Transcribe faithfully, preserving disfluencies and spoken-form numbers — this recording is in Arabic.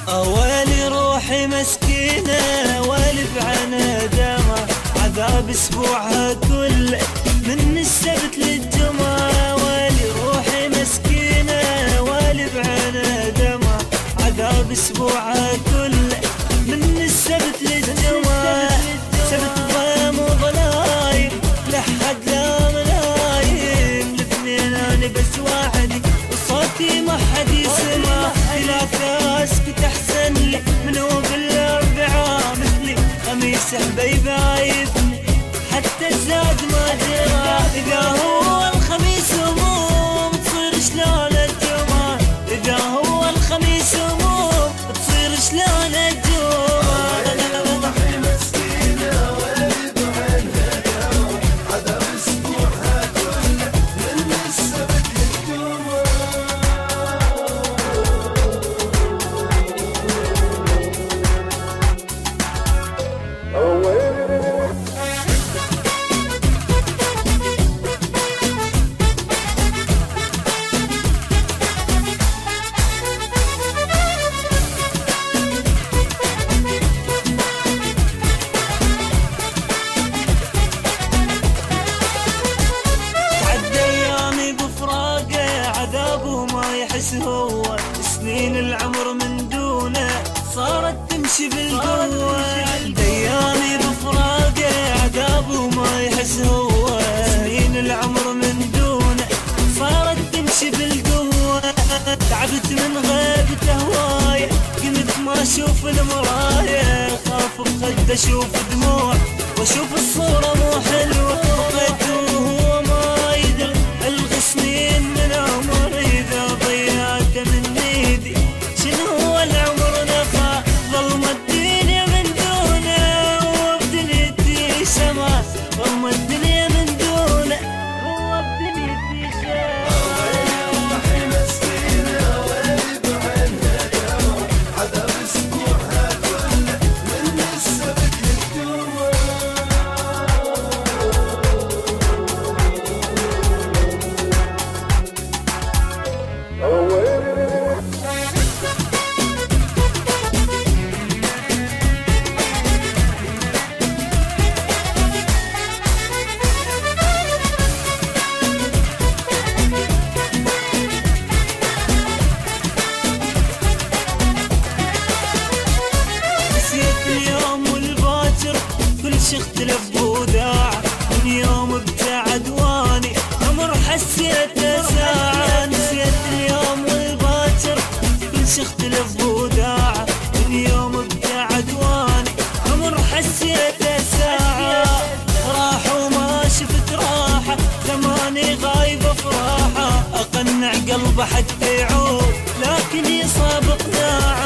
اوالي روحي مسكينة والي بعنا دمع عذاب اسبوعها كله من السبت للجمعة. والي روحي مسكينة والي بعنا دمع عذاب اسبوعها كله من السبت للجمعة. سبت ضيم وضلايم لحد لا ملايم الاثنين انا بس وحدي وصوتي ما حد يسمع. ثلاثة اسكت احسن لي من هو بالاربعاء مثلي خميس حبيبي عايفني حتى الزاد ما درى. اذا هو الخميس هموم تصير شلون الجمعة. اذا هو الخميس هموم تصير شلون الجمعة. هو سنين العمر من دونه صارت تمشي بالقوة. ايامي بفراقه عذاب وما يحس هو سنين العمر من دونه صارت تمشي بالقوة. تعبت من غيبته هواية قمت ما اشوف المراية خاف بخد اشوف دموع واشوف الصورة مو حلوة. بقيت وهو ما يدري الغي سنين من عمري اذا ضيعت من ايدي شنو هو العمر نفع. ظلمة الدنيا من دونه وبدنيتي سما ظلمة الدنيا من دونه وبدنيتي سما. روحي مسكينة والي بعينها دمع عذاب اسبوعها كله من السبت للجمعة. شي اختلف بوداع من يوم ابتعد واني عمر حسيته ساعة. نسيت اليوم والباكر كل شي اختلف بوداع من يوم ابتعد واني عمر حسيته ساعة. راح وما شفت راحة زماني غايبة فراحة اقنع قلبه حتى يعود لكن يصاب قناعة.